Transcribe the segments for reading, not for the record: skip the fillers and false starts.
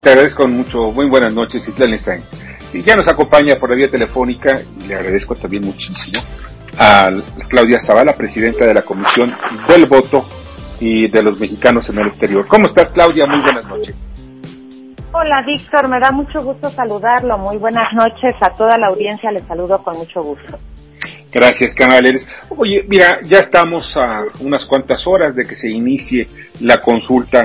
Te agradezco mucho. Muy buenas noches, Citlali Sáenz. Y ya nos acompaña por la vía telefónica, y le agradezco también muchísimo, a Claudia Zavala, presidenta de la Comisión del Voto y de los Mexicanos en el Exterior. ¿Cómo estás, Claudia? Muy buenas noches. Hola, Víctor, me da mucho gusto saludarlo. Muy buenas noches a toda la audiencia, les saludo con mucho gusto. Gracias, canales. Oye, mira, ya estamos a unas cuantas horas de que se inicie la consulta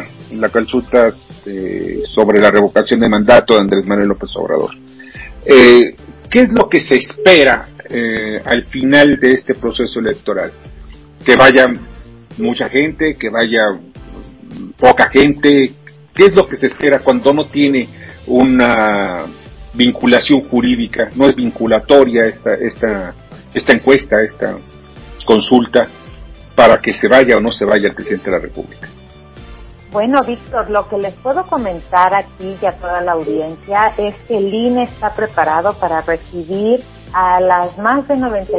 sobre la revocación de mandato de Andrés Manuel López Obrador. ¿Qué es lo que se espera al final de este proceso electoral? ¿Que vaya mucha gente, que vaya poca gente? ¿Qué es lo que se espera cuando no tiene una vinculación jurídica, no es vinculatoria esta encuesta, esta consulta, para que se vaya o no se vaya el presidente de la República? Bueno, Víctor, lo que les puedo comentar aquí y a toda la audiencia es que el INE está preparado para recibir a las más de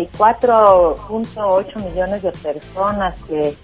94.8 millones de personas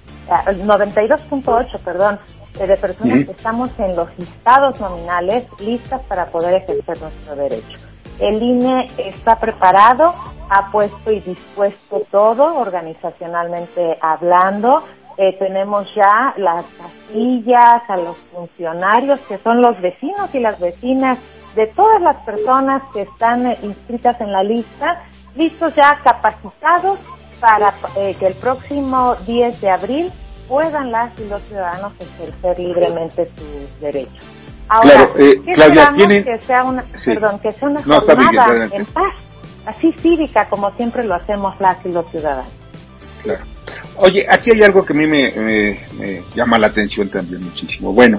92.8, perdón, de personas que estamos en los listados nominales listas para poder ejercer nuestro derecho. El INE está preparado, ha puesto y dispuesto todo organizacionalmente hablando. Tenemos ya las casillas, a los funcionarios que son los vecinos y las vecinas de todas las personas que están inscritas en la lista, listos ya, capacitados para que el próximo 10 de abril puedan las y los ciudadanos ejercer libremente sus derechos. Ahora, claro, ¿qué Claudia, esperamos? Que sea una, sí. que sea una no, jornada en paz, así cívica como siempre lo hacemos las y los ciudadanos. Claro. Oye, aquí hay algo que a mí me llama la atención también muchísimo. Bueno,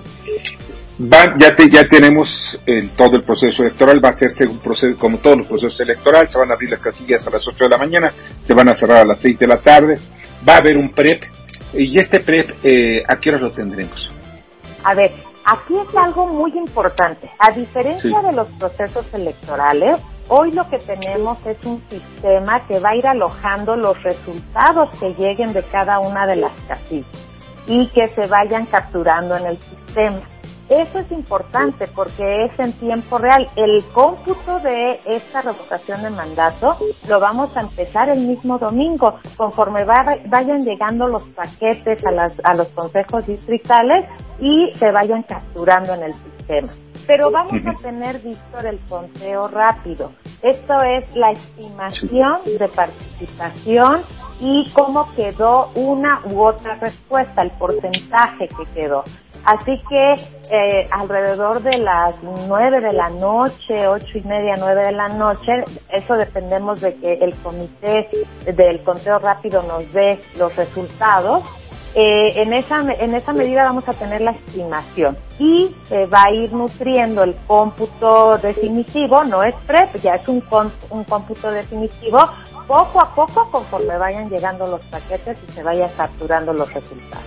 ya tenemos todo el proceso electoral, va a hacerse un proceso como todos los procesos electorales, se van a abrir las casillas a las 8 de la mañana, se van a cerrar a las 6 de la tarde, va a haber un PREP, y este PREP, ¿a qué horas lo tendremos? A ver, aquí es algo muy importante. A diferencia de los procesos electorales, hoy lo que tenemos es un sistema que va a ir alojando los resultados que lleguen de cada una de las casillas y que se vayan capturando en el sistema. Eso es importante porque es en tiempo real. El cómputo de esta revocación de mandato lo vamos a empezar el mismo domingo, conforme vayan llegando los paquetes a los consejos distritales y se vayan capturando en el sistema. Pero vamos a tener, Víctor, el conteo rápido. Esto es la estimación de participación y cómo quedó una u otra respuesta, el porcentaje que quedó. Así que alrededor de las 9 de la noche, 8:30, 9 de la noche, eso dependemos de que el comité del conteo rápido nos dé los resultados. En esa medida vamos a tener la estimación y se va a ir nutriendo el cómputo definitivo, no es PREP, ya es un cómputo definitivo, poco a poco conforme vayan llegando los paquetes y se vayan capturando los resultados.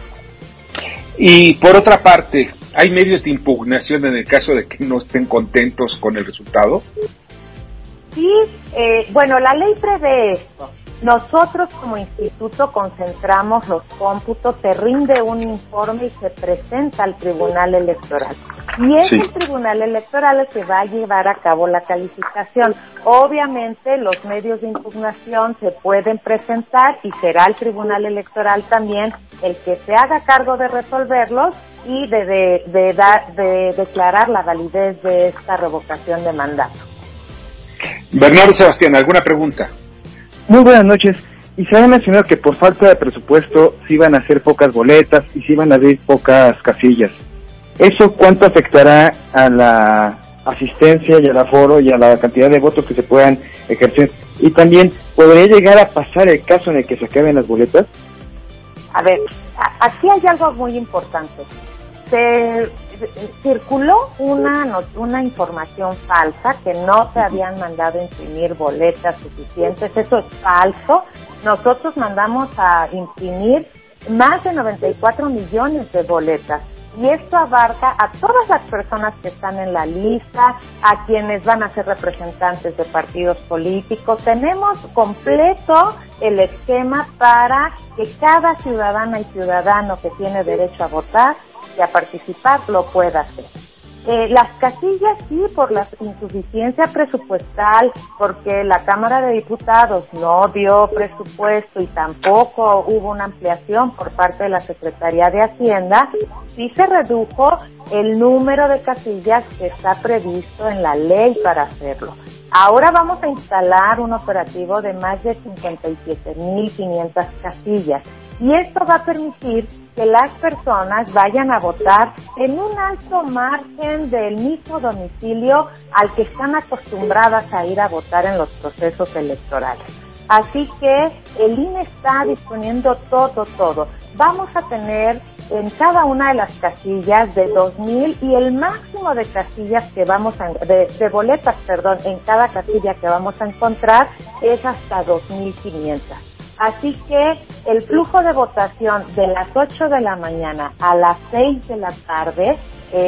Y por otra parte, ¿hay medios de impugnación en el caso de que no estén contentos con el resultado? Sí, bueno, la ley prevé esto. Nosotros como instituto concentramos los cómputos, se rinde un informe y se presenta al Tribunal Electoral. Y es el Tribunal Electoral el que va a llevar a cabo la calificación. Obviamente los medios de impugnación se pueden presentar y será el Tribunal Electoral también el que se haga cargo de resolverlos y de declarar la validez de esta revocación de mandato. Bernardo Sebastián, ¿alguna pregunta? Muy buenas noches. Y se ha mencionado que por falta de presupuesto se iban a hacer pocas boletas y se iban a abrir pocas casillas. ¿Eso cuánto afectará a la asistencia y al aforo y a la cantidad de votos que se puedan ejercer? Y también, ¿podría llegar a pasar el caso en el que se acaben las boletas? A ver, aquí hay algo muy importante. Se circuló una información falsa que no se habían mandado a imprimir boletas suficientes. Eso es falso. Nosotros mandamos a imprimir más de 94 millones de boletas. Y esto abarca a todas las personas que están en la lista, a quienes van a ser representantes de partidos políticos. Tenemos completo el esquema para que cada ciudadana y ciudadano que tiene derecho a votar y a participar lo pueda hacer. Las casillas sí, por la insuficiencia presupuestal, porque la Cámara de Diputados no dio presupuesto y tampoco hubo una ampliación por parte de la Secretaría de Hacienda, sí se redujo el número de casillas que está previsto en la ley para hacerlo. Ahora vamos a instalar un operativo de más de 57,500 casillas y esto va a permitir que las personas vayan a votar en un alto margen del mismo domicilio al que están acostumbradas a ir a votar en los procesos electorales. Así que el INE está disponiendo todo. Vamos a tener en cada una de las casillas de 2,000 y el máximo de casillas que de boletas, en cada casilla que vamos a encontrar es hasta 2,500. Así que el flujo de votación de las 8 de la mañana a las 6 de la tarde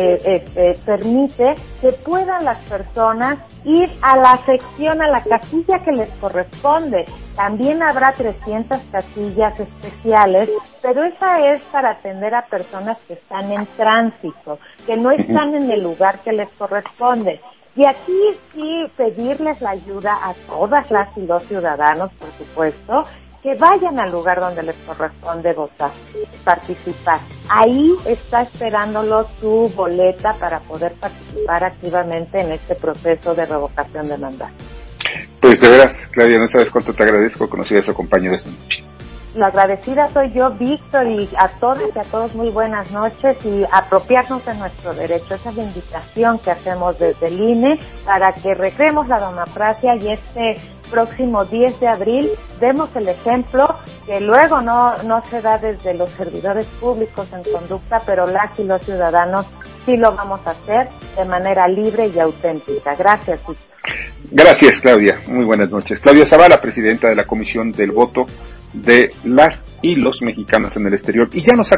permite que puedan las personas ir a la sección, a la casilla que les corresponde. También habrá 300 casillas especiales, pero esa es para atender a personas que están en tránsito, que no están en el lugar que les corresponde. Y aquí sí pedirles la ayuda a todas las y los ciudadanos, por supuesto, que vayan al lugar donde les corresponde votar, participar. Ahí está esperándolos su boleta para poder participar activamente en este proceso de revocación de mandato. Pues de veras, Claudia, no sabes cuánto te agradezco conocer a esa compañera esta noche. La agradecida soy yo, Víctor, y a todas y a todos muy buenas noches y apropiarnos de nuestro derecho. Esa es la invitación que hacemos desde el INE para que recreemos la democracia y este próximo 10 de abril demos el ejemplo que luego no se da desde los servidores públicos en conducta, pero las y los ciudadanos sí lo vamos a hacer de manera libre y auténtica. Gracias, Víctor. Gracias, Claudia. Muy buenas noches. Claudia Zavala, presidenta de la Comisión del Voto de las y los mexicanos en el exterior. Y ya nos